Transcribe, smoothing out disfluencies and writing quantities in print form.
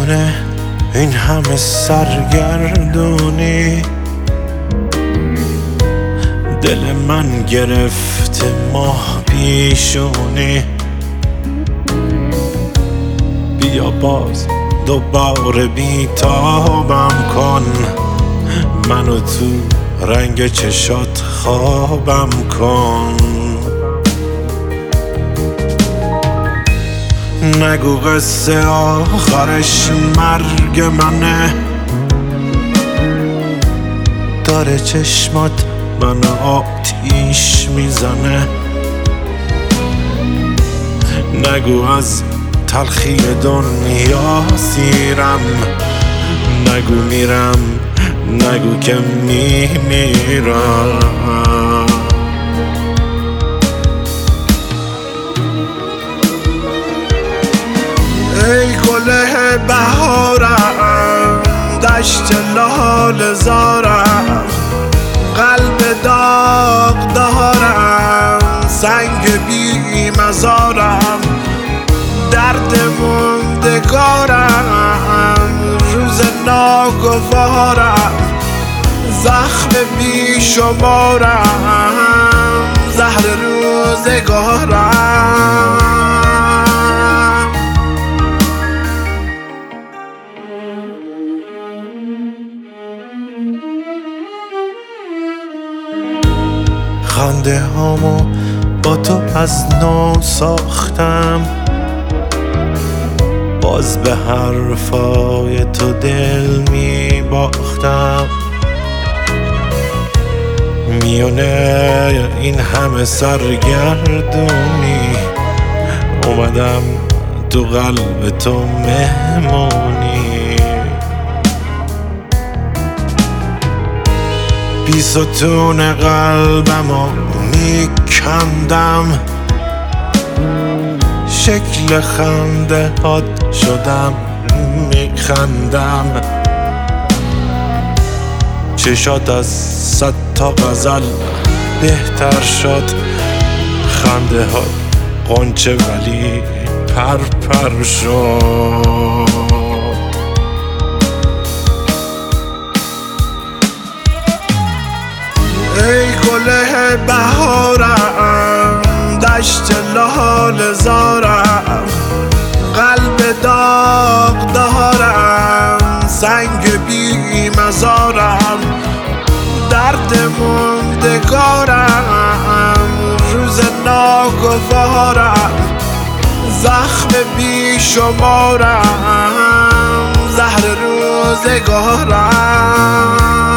میونه این همه سرگردونی، دل من گرفته ماه پیشونی. بیا باز دوباره بیتابم کن، منو تو رنگ چشات خوابم کن. نگو قصه آخرش مرگ منه، داره چشمات منو آتیش میزنه. نگو از تلخی دنیا سیرم، نگو میرم، نگو که میمیرم. ای گل بهارم، دشت لاله زارم، قلب داغ دارم، سنگ بی مزارم، درد موندگارم، روز ناگوارم، زخم بی شمارم، زهر روزگارم. خنده هامو با تو از نو ساختم، باز به حرفای تو دل می باختم. میونه این همه سرگردونی، اومدم تو قلب تو مهمونی. بی ستون قلبمو میکندم، شکل خنده هات شدم میخندم. چشات از 100 تا غزل بهتر شد، خنده ها غنچه ولی پرپر شد. ای گل بهارم، دشت لاله زارم، قلب داغ دارم، سنگ بی مزارم، درد موندگارم، روز ناگوارم، زخم بی شمارم، زهر روزگارم.